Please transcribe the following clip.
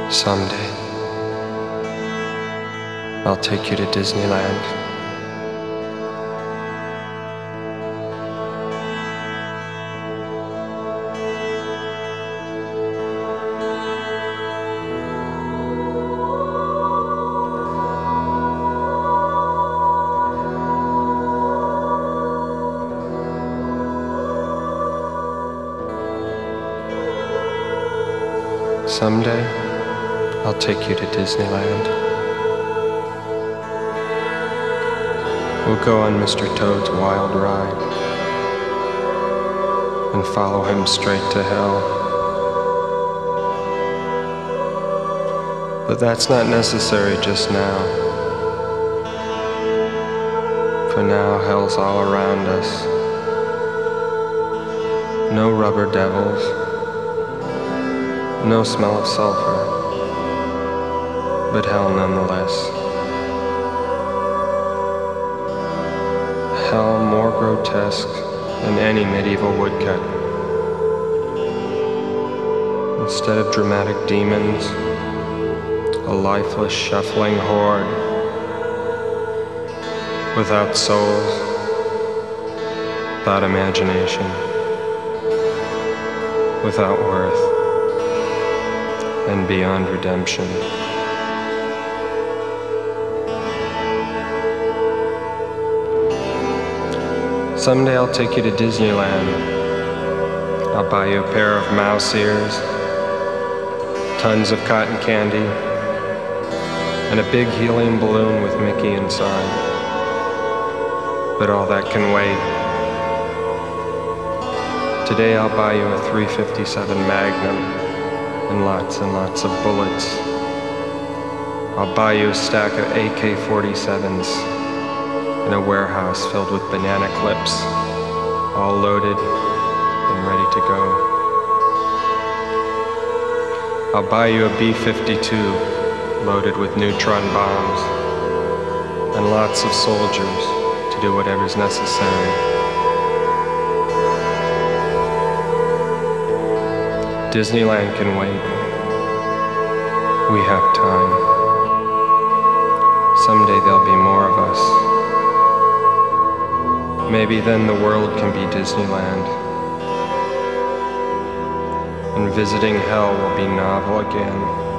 Someday, I'll take you to Disneyland. Someday, I'll take you to Disneyland. We'll go on Mr. Toad's wild ride and follow him straight to hell. But that's not necessary just now. For now, hell's all around us. No rubber devils. No smell of sulfur, but hell nonetheless. Hell more grotesque than any medieval woodcut. Instead of dramatic demons, a lifeless shuffling horde, without souls, without imagination, without worth, and beyond redemption. Someday I'll take you to Disneyland. I'll buy you a pair of mouse ears, tons of cotton candy, and a big helium balloon with Mickey inside. But all that can wait. Today I'll buy you a .357 Magnum and lots of bullets. I'll buy you a stack of AK-47s in a warehouse filled with banana clips, all loaded and ready to go. I'll buy you a B-52 loaded with neutron bombs and lots of soldiers to do whatever's necessary. Disneyland can wait. We have time. Someday there'll be more of us. Maybe then the world can be Disneyland. And visiting hell will be novel again.